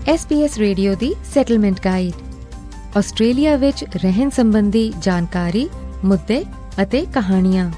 SBS radio ਦੀ settlement guide, Australia ਵਿੱਚ ਰਹਿਣ ਸੰਬੰਧੀ ਜਾਣਕਾਰੀ, ਮੁੱਦੇ ਅਤੇ ਕਹਾਣੀਆਂ।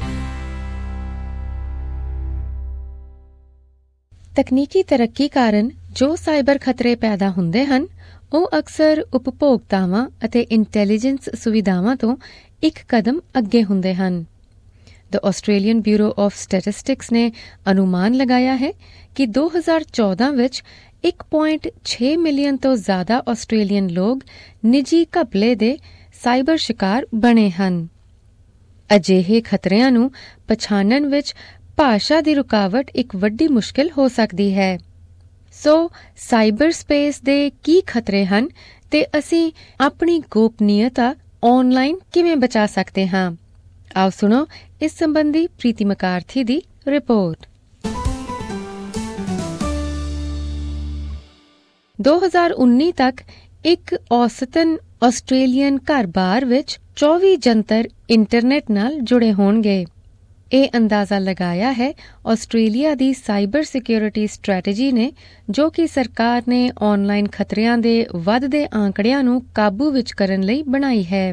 ਤਕਨੀਕੀ ਤਰੱਕੀ ਕਾਰਨ ਜੋ ਸਾਈਬਰ ਖਤਰੇ ਪੈਦਾ ਹੁੰਦੇ ਹਨ, ਉਹ ਅਕਸਰ ਉਪਭੋਗਤਾਵਾਂ ਅਤੇ ਇੰਟੈਲੀਜੈਂਸ ਸੁਵਿਧਾਵਾਂ ਤੋਂ ਇੱਕ ਕਦਮ ਅੱਗੇ ਹੁੰਦੇ ਹਨ। The Australian Bureau of Statistics ਨੇ ਅਨੁਮਾਨ ਲਗਾਇਆ ਹੈ ਕਿ 2014 ਵਿੱਚ 1.6 ਮਿਲੀਅਨ ਤੋਂ ਜ਼ਿਆਦਾ ਆਸਟ੍ਰੇਲੀਅਨ ਲੋਕ ਨਿੱਜੀ ਘਪਲੇ ਦੇ ਸਾਈਬਰ ਸ਼ਿਕਾਰ ਬਣੇ ਹਨ। ਅਜਿਹੇ ਖਤਰਿਆਂ ਨੂੰ ਪਛਾਣਨ ਵਿੱਚ ਭਾਸ਼ਾ ਦੀ ਰੁਕਾਵਟ ਇੱਕ ਵੱਡੀ ਮੁਸ਼ਕਿਲ ਹੋ ਸਕਦੀ ਹੈ। ਸੋ ਸਾਈਬਰ ਸਪੇਸ ਦੇ ਕੀ ਖਤਰੇ ਹਨ ਤੇ ਅਸੀਂ ਆਪਣੀ ਗੋਪਨੀਯਤਾ ਆਨਲਾਈਨ ਕਿਵੇਂ ਬਚਾ ਸਕਦੇ ਹਾਂ? ਆਓ ਸੁਣੋ ਇਸ ਸੰਬੰਧੀ ਪ੍ਰੀਤੀ ਮਕਾਰਥੀ ਦੀ ਰਿਪੋਰਟ। 2019 ਤੱਕ ਇੱਕ ਔਸਤਨ ਆਸਟ੍ਰੇਲੀਅਨ ਘਰ-ਬਾਰ ਵਿੱਚ 24 ਜੰਤਰ ਇੰਟਰਨੈਟ ਨਾਲ ਜੁੜੇ ਹੋਣਗੇ। ਇਹ ਅੰਦਾਜ਼ਾ ਲਗਾਇਆ ਹੈ ਆਸਟ੍ਰੇਲੀਆ ਦੀ ਸਾਈਬਰ ਸਿਕਿਉਰਿਟੀ ਸਟ੍ਰੈਟੇਜੀ ਨੇ, ਜੋ ਕਿ ਸਰਕਾਰ ਨੇ ਆਨਲਾਈਨ ਖਤਰਿਆਂ ਦੇ ਵੱਧਦੇ ਆંકੜਿਆਂ ਨੂੰ ਕਾਬੂ ਵਿੱਚ ਕਰਨ ਲਈ ਬਣਾਈ ਹੈ।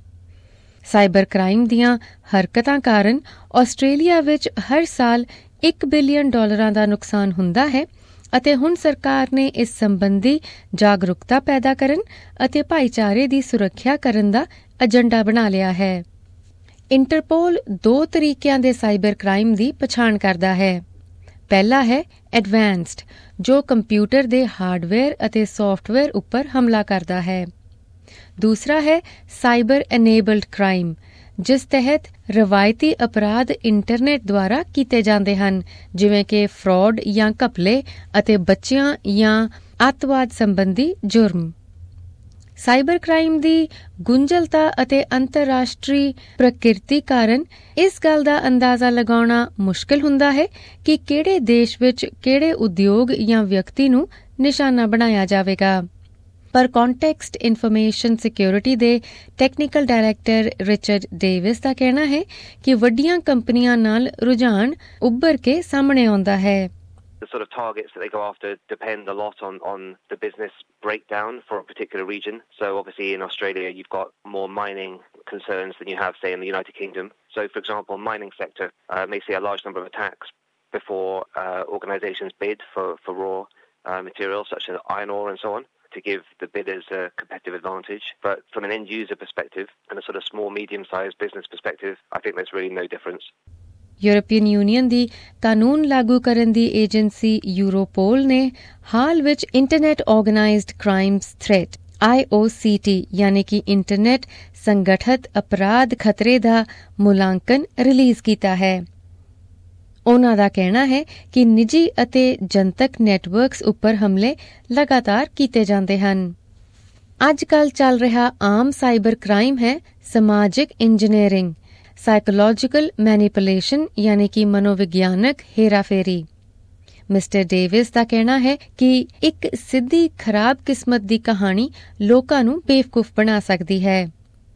ਸਾਈਬਰ ਕ੍ਰਾਈਮ ਦੀਆਂ ਹਰਕਤਾਂ ਕਾਰਨ ਆਸਟ੍ਰੇਲੀਆ ਵਿੱਚ ਹਰ ਸਾਲ $1 ਬਿਲੀਅਨ ਦਾ ਨੁਕਸਾਨ ਹੁੰਦਾ ਹੈ ਅਤੇ ਹੁਣ ਸਰਕਾਰ ਨੇ ਇਸ ਸੰਬੰਧੀ ਜਾਗਰੂਕਤਾ ਪੈਦਾ ਕਰਨ ਅਤੇ ਭਾਈਚਾਰੇ ਦੀ ਸੁਰੱਖਿਆ ਕਰਨ ਦਾ ਏਜੰਡਾ ਬਣਾ ਲਿਆ ਹੈ। ਇੰਟਰਪੋਲ 2 ਤਰੀਕਿਆਂ ਦੇ ਸਾਈਬਰ ਕ੍ਰਾਈਮ ਦੀ ਪਛਾਣ ਕਰਦਾ ਹੈ। ਪਹਿਲਾ ਹੈ ਐਡਵਾਂਸਡ, ਜੋ ਕੰਪਿਊਟਰ ਦੇ ਹਾਰਡਵੇਅਰ ਅਤੇ ਸੌਫਟਵੇਅਰ ਉੱਪਰ ਹਮਲਾ ਕਰਦਾ ਹੈ। ਦੂਸਰਾ ਹੈ ਸਾਈਬਰ ਐਨੇਬਲਡ ਕ੍ਰਾਈਮ, ਜਿਸ ਤਹਿਤ ਰਵਾਇਤੀ ਅਪਰਾਧ ਇੰਟਰਨੈਟ ਦੁਆਰਾ ਕੀਤੇ ਜਾਂਦੇ ਹਨ, ਜਿਵੇਂ ਕਿ ਫਰਾਡ ਜਾਂ ਘਪਲੇ ਅਤੇ ਬੱਚਿਆਂ ਜਾਂ ਅੱਤਵਾਦ ਸੰਬੰਧੀ ਜੁਰਮ। ਸਾਈਬਰ ਕ੍ਰਾਈਮ ਦੀ ਗੁੰਝਲਤਾ ਅਤੇ ਅੰਤਰਰਾਸ਼ਟਰੀ ਪ੍ਰਕਿਰਤੀ ਕਾਰਨ ਇਸ ਗੱਲ ਦਾ ਅੰਦਾਜ਼ਾ ਲਗਾਉਣਾ ਮੁਸ਼ਕਿਲ ਹੁੰਦਾ ਹੈ ਕਿ ਕਿਹੜੇ ਦੇਸ਼ ਵਿੱਚ ਕਿਹੜੇ ਉਦਯੋਗ ਜਾਂ ਵਿਅਕਤੀ ਨੂੰ ਨਿਸ਼ਾਨਾ ਬਣਾਇਆ ਜਾਵੇਗਾ। ਪਰ ਕੰਟੈਕਸਟ ਇਨਫੋਰਮੇਸ਼ਨ ਸਿਕਿਉਰਿਟੀ ਦੇ ਟੈਕਨੀਕਲ ਡਾਇਰੈਕਟਰ ਰਿਚਰਡ ਡੇਵਿਸ ਦਾ ਕਹਿਣਾ ਹੈ ਕਿ ਵੱਡੀਆਂ ਕੰਪਨੀਆਂ ਨਾਲ ਰੁਝਾਨ ਉੱਭਰ ਕੇ ਸਾਹਮਣੇ ਆਉਂਦਾ ਹੈ। The sort of targets that they go after depend a lot on the business breakdown for a particular region. So obviously in Australia you've got more mining concerns than you have, say, in the United Kingdom. So for example, mining sector may see a large number of attacks before organisations bid for raw materials such as iron ore and so on, to give the bidders a competitive advantage. But from an end user perspective and a sort of small medium-sized business perspective, I think there's really no difference. European Union ਦੀ ਕਾਨੂੰਨ ਲਾਗੂ ਕਰਨ ਦੀ agency Europol ਨੇ ਹਾਲ ਵਿੱਚ internet organised crimes threat IOCT ਯਾਨੀ ਕਿ ਇੰਟਰਨੈਟ ਸੰਗਠਿਤ ਅਪਰਾਧ ਖਤਰੇ ਦਾ ਮੁਲਾਂਕਣ ਰਿਲੀਜ਼ ਕੀਤਾ ਹੈ। ਉਨ੍ਹਾਂ ਦਾ ਕਹਿਣਾ ਹੈ ਕਿ ਨਿੱਜੀ ਅਤੇ ਜਨਤਕ ਨੈਟਵਰਕਸ ਉੱਪਰ ਹਮਲੇ ਲਗਾਤਾਰ ਕੀਤੇ ਜਾਂਦੇ ਹਨ। ਅੱਜ ਕੱਲ੍ਹ ਚੱਲ ਰਿਹਾ ਆਮ ਸਾਈਬਰ ਕ੍ਰਾਈਮ ਹੈ ਸਮਾਜਿਕ ਇੰਜੀਨੀਅਰਿੰਗ, ਸਾਈਕੋਲੋਜੀਕਲ ਮੈਨੀਪੂਲੇਸ਼ਨ ਯਾਨੀ ਕਿ ਮਨੋਵਿਗਿਆਨਕ ਹੇਰਾਫੇਰੀ। ਮਿਸਟਰ ਡੇਵਿਸ ਦਾ ਕਹਿਣਾ ਹੈ ਕਿ ਇੱਕ ਸਿੱਧੀ ਖਰਾਬ ਕਿਸਮਤ ਦੀ ਕਹਾਣੀ ਲੋਕਾਂ ਨੂੰ ਬੇਵਕੂਫ ਬਣਾ ਸਕਦੀ ਹੈ।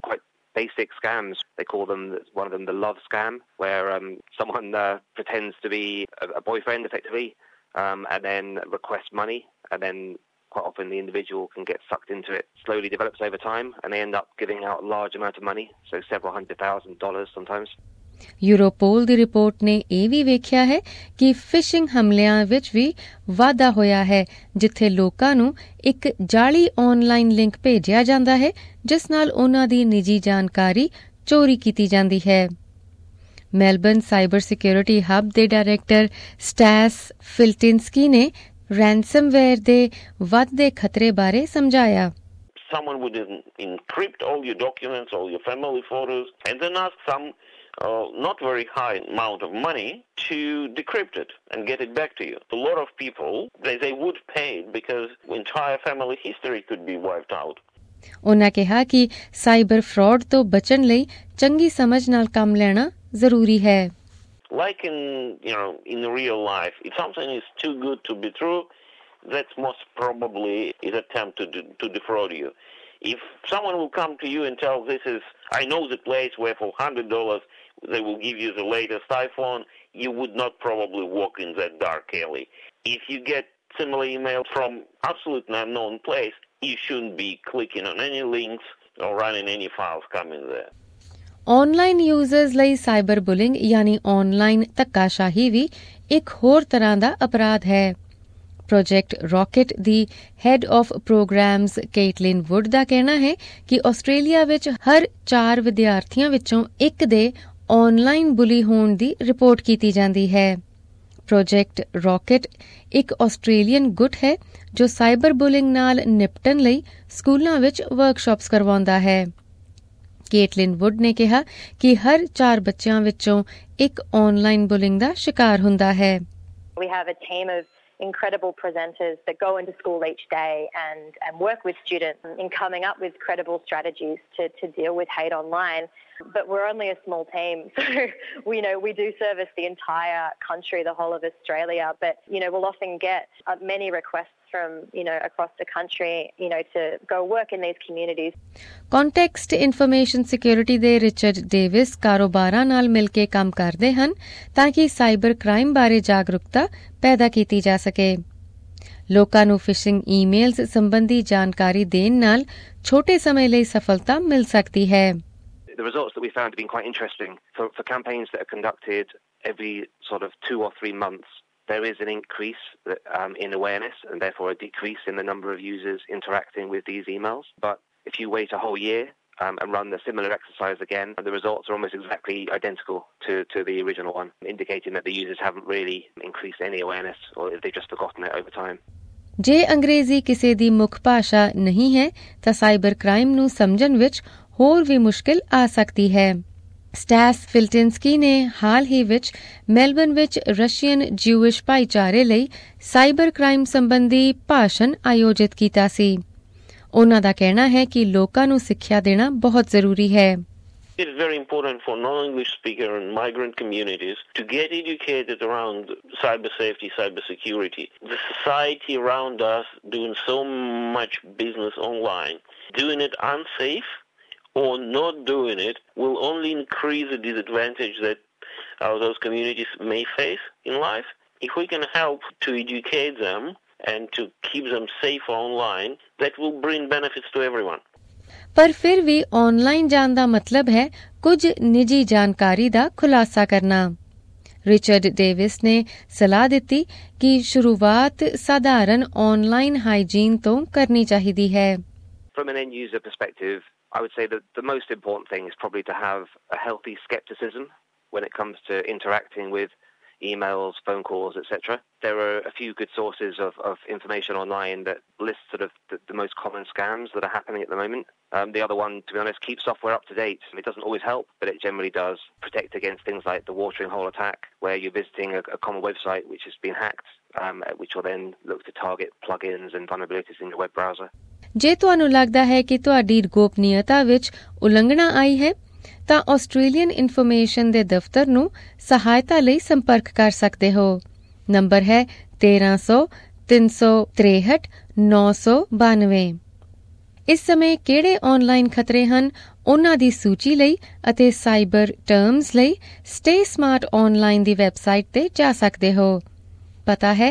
Basic scams, they call them, one of them the love scam, where someone pretends to be a boyfriend effectively and then requests money, and then quite often the individual can get sucked into it. Slowly develops over time and they end up giving out a large amount of money, so several $100,000 sometimes. Europol ਦੀ report ਨੇ ਇਹ ਵੀ ਵੇਖਿਆ ਹੈ ਕਿ fishing ਹਮਲਿਆਂ ਵਿੱਚ ਵੀ ਵਾਧਾ ਹੋਇਆ ਹੈ, ਜਿੱਥੇ ਲੋਕਾਂ ਨੂੰ ਇੱਕ ਜਾਅਲੀ ਆਨਲਾਈਨ ਲਿੰਕ ਭੇਜਿਆ ਜਾਂਦਾ ਹੈ ਜਿਸ ਨਾਲ ਉਨ੍ਹਾਂ ਦੀ ਨਿੱਜੀ ਜਾਣਕਾਰੀ ਚੋਰੀ ਕੀਤੀ ਜਾਂਦੀ ਹੈ। ਮੈਲਬਰਨ ਸਾਈਬਰ ਸਿਕਿਉਰਿਟੀ ਹੱਬ ਦੇ ਡਾਇਰੈਕਟਰ ਸਟੈਸ ਫਿਲਟਿੰਸਕੀ ਨੇ ਰੈਂਸਮਵੇਅਰ ਦੇ ਵੱਧਦੇ ਖਤਰੇ ਬਾਰੇ ਸਮਝਾਇਆ। Someone would encrypt all your documents, all your family photos, and then ask some not very high amount of money to decrypt it and get it back to you. A lot of people, they would pay because entire family history could be wiped out. ਉਨ੍ਹਾਂ ਕਿਹਾ ਕਿ cyber fraud ਤੋਂ ਬਚਣ ਲਈ ਚੰਗੀ ਸਮਝ ਨਾਲ ਕੰਮ ਲੈਣਾ ਜ਼ਰੂਰੀ ਹੈ। Like in real life, if something is too good to be true, that's most probably is attempt to defraud you. If someone will come to you and tell I know the place where for $100 they will give you the latest iPhone, you would not probably walk in that dark alley. If you get similar email from absolutely unknown place, you shouldn't be clicking on any links or running any files coming there. Online users ਲਈ cyber bullying ਯਾਨੀ online ਧੱਕਾਸ਼ਾਹੀ ਵੀ ਇੱਕ ਹੋਰ ਤਰ੍ਹਾਂ ਦਾ ਅਪਰਾਧ ਹੈ। ਪ੍ਰੋਜੈਕਟ ਰੌਕਟ ਦੀ head of programmes Caitlin Wood ਦਾ ਕਹਿਣਾ ਹੈ ਕਿ ਆਸਟ੍ਰੇਲੀਆ ਵਿੱਚ ਹਰ 4 ਵਿਦਿਆਰਥੀਆਂ ਵਿੱਚੋਂ ਇੱਕ ਦੇ ਆਨਲਾਈਨ ਬੁਲੀ ਹੋਣ ਦੀ ਰਿਪੋਰਟ ਕੀਤੀ ਜਾਂਦੀ ਹੈ। ਪ੍ਰੋਜੈਕਟ ਰੌਕਟ ਇੱਕ ਆਸਟ੍ਰੇਲੀਅਨ ਗੁੱਟ ਹੈ ਜੋ ਸਾਈਬਰ ਬੁਲਿੰਗ ਨਾਲ ਨਿਪਟਣ ਲਈ ਸਕੂਲਾਂ ਵਿੱਚ ਵਰਕਸ਼ਾਪਸ ਕਰਵਾਉਂਦਾ ਹੈ। ਕੇਟਲਿਨ ਵੁੱਡ ਨੇ ਕਿਹਾ ਕਿ ਹਰ 4 ਬੱਚਿਆਂ ਵਿੱਚੋਂ ਇੱਕ ਆਨਲਾਈਨ ਬੁਲਿੰਗ ਦਾ ਸ਼ਿਕਾਰ ਹੁੰਦਾ ਹੈ। We have a team of incredible presenters that go into school each day and work with students in coming up with credible strategies to deal with hate online. But we're only a small team, so we do service the entire country, the whole of Australia. But we'll often get many requests from across the country, to go work in these communities. Context Information Security ਦੇ Richard Davis ਕਾਰੋਬਾਰਾਂ ਨਾਲ ਮਿਲ ਕੇ ਕੰਮ ਕਰਦੇ ਹਨ ਤਾਂ ਕਿ cyber crime ਬਾਰੇ ਜਾਗਰੂਕਤਾ ਪੈਦਾ ਕੀਤੀ ਜਾ ਸਕੇ। ਲੋਕਾਂ ਨੂੰ ਫਿਸ਼ਿੰਗ ਈਮੇਲਸ ਸੰਬੰਧੀ ਜਾਣਕਾਰੀ ਦੇਣ ਨਾਲ ਛੋਟੇ ਸਮੇਂ ਲਈ ਸਫਲਤਾ ਮਿਲ ਸਕਦੀ ਹੈ। The results that we found have been quite interesting. For campaigns that are conducted every sort of 2 or 3 months, there is an increase in awareness and therefore a decrease in the number of users interacting with these emails. But if you wait a whole year and run the similar exercise again, the results are almost exactly identical to the original one, indicating that the users haven't really increased any awareness or they've just forgotten it over time. ਜੇ ਅੰਗਰੇਜ਼ੀ ਕਿਸੇ ਦੀ ਮੁੱਖ ਭਾਸ਼ਾ ਨਹੀਂ ਹੈ ਤਾਂ cyber crime ਨੂੰ ਸਮਝਣ ਵਿੱਚ ਹੋਰ ਵੀ ਮੁਸ਼ਕਿਲ ਆ ਸਕਦੀ ਹੈ। ਸਟੈਸ ਫਿਲਟਿੰਸਕੀ ਨੇ ਹਾਲ ਹੀ ਵਿੱਚ ਮੈਲਬਨ ਵਿੱਚ ਰਸ਼ੀਅਨ ਜਿਊਇਸ਼ ਭਾਈਚਾਰੇ ਲਈ ਸਾਈਬਰ ਕ੍ਰਾਈਮ ਸੰਬੰਧੀ ਭਾਸ਼ਣ ਆਯੋਜਿਤ ਕੀਤਾ ਸੀ। ਉਹਨਾਂ ਦਾ ਕਹਿਣਾ ਹੈ ਕਿ ਲੋਕਾਂ ਨੂੰ ਸਿੱਖਿਆ ਦੇਣਾ ਬਹੁਤ ਜ਼ਰੂਰੀ ਹੈ। It is very important for non-English speaker and migrant communities to get educated around cyber safety, cyber security. The society around us doing so much business online, doing it unsafe or not doing it will only increase the disadvantage that those communities may face in life. If we can help to educate them and to keep them safe online, that will bring benefits to everyone. ਪਰ ਫਿਰ ਵੀ online ਜਾਣ ਦਾ ਮਤਲਬ ਹੈ ਕੁਝ ਨਿੱਜੀ ਜਾਣਕਾਰੀ ਦਾ ਖੁਲਾਸਾ ਕਰਨਾ। ਰਿਚਰਡ ਡੇਵਿਸ ਨੇ ਸਲਾਹ ਦਿੱਤੀ ਕਿ ਸ਼ੁਰੂਆਤ ਸਾਧਾਰਨ ਆਨਲਾਈਨ ਹਾਈਜੀਨ ਤੋਂ ਕਰਨੀ ਚਾਹੀਦੀ ਹੈ। From an end user perspective, I would say that the most important thing is probably to have a healthy skepticism when it comes to interacting with emails, phone calls, etc. There are a few good sources of information online that list sort of the most common scams that are happening at the moment. The other one, to be honest, keeps software up to date. It doesn't always help, but it generally does protect against things like the watering hole attack, where you're visiting a common website which has been hacked, which will then look to target plugins and vulnerabilities in your web browser. ਜੇ ਤੁਹਾਨੂੰ ਲੱਗਦਾ ਹੈ ਕਿ ਤੁਹਾਡੀ ਗੋਪਨੀਯਤਾ ਵਿੱਚ ਉਲੰਘਣਾ ਆਈ ਹੈ ਤਾਂ ਆਸਟ੍ਰੇਲੀਅਨ ਇਨਫੋਰਮੇਸ਼ਨ ਦੇ ਦਫ਼ਤਰ ਨੂੰ ਸਹਾਇਤਾ ਲਈ ਸੰਪਰਕ ਕਰ ਸਕਦੇ ਹੋ। ਨੰਬਰ ਹੈ 1300 363 992। ਇਸ ਸਮੇਂ ਕਿਹੜੇ ਆਨਲਾਈਨ ਖਤਰੇ ਹਨ ਉਹਨਾਂ ਦੀ ਸੂਚੀ ਲਈ ਅਤੇ ਸਾਈਬਰ ਟਰਮਸ ਲਈ ਸਟੇ ਸਮਾਰਟ ਆਨਲਾਈਨ ਦੀ ਵੈਬਸਾਈਟ ਤੇ ਜਾ ਸਕਦੇ ਹੋ। ਪਤਾ ਹੈ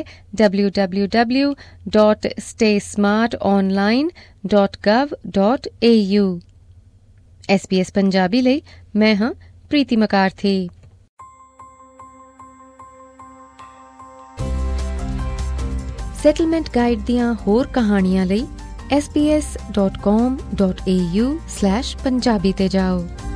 www.staysmartonline.gov.au। SBS ਪੰਜਾਬੀ ਲਈ ਮੈਂ ਹਾਂ ਪ੍ਰੀਤੀ ਮਕਾਰਥੀ। ਸੈਟਲਮੈਂਟ ਗਾਈਡ ਦੀਆਂ ਹੋਰ ਕਹਾਣੀਆਂ ਲਈ sbs.com.au/punjabi ਤੇ ਜਾਓ।